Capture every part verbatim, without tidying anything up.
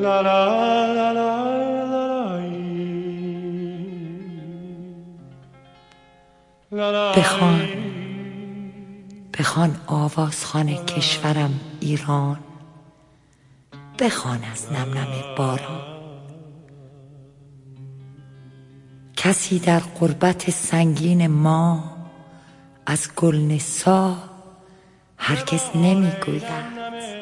لا لا لا لا لا. بخوان بخوان آوازخوان کشورم ایران، بخوان از نم نم باران. کسی در غربت سنگین ما از گلنسا هرگز نمی گوید.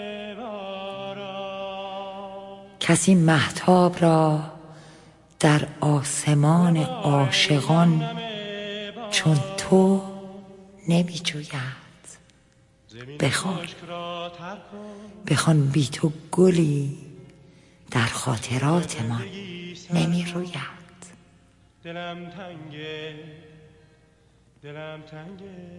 کسی مهتاب را در آسمان عاشقان چون تو نمی جوید. بخوان بخوان بی تو گلی در خاطراتمان نمی روید. دلم تنگه دلم تنگه.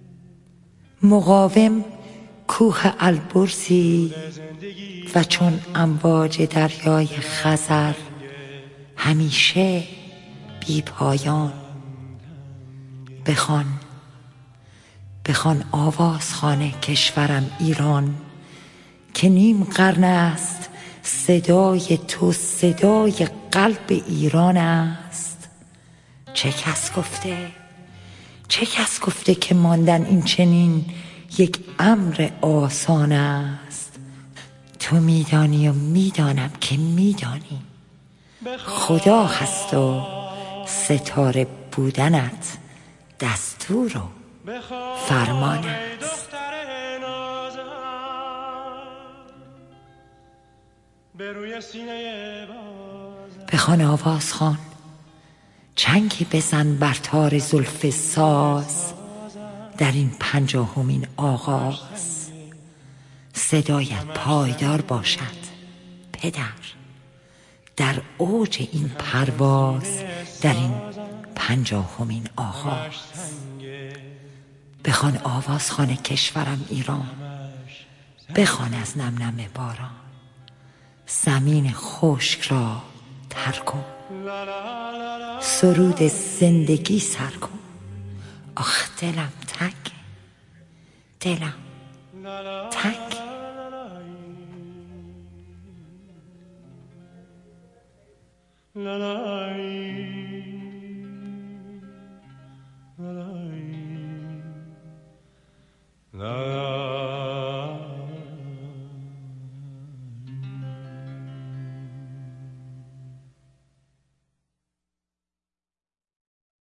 مقاوم کوه البرزی و چون امواج دریای خزر همیشه بی پایان. بخوان بخوان آوازخوان کشورم ایران، که نیم قرن است صدای تو صدای قلب ایران است. چه کس گفته چه کس گفته که ماندن این چنین یک امر آسان است؟ تو میدانی و میدانم که میدانی، خدا هست و ستاره بودنت دستور و فرمان است. بخوان آوازخوان چنگی بزن بر تار زلف ساز در این پنجاهمین آغاز. صدایت پایدار باشد پدر در اوج این پرواز در این پنجاهمین آغاز. بخوان آوازخوان کشورم ایران، بخوان از نم نم باران. زمین خشک را تر کن، سرود زندگی سر کن. آخ دلم تنگ دلم تنگ. لا لا لا لا.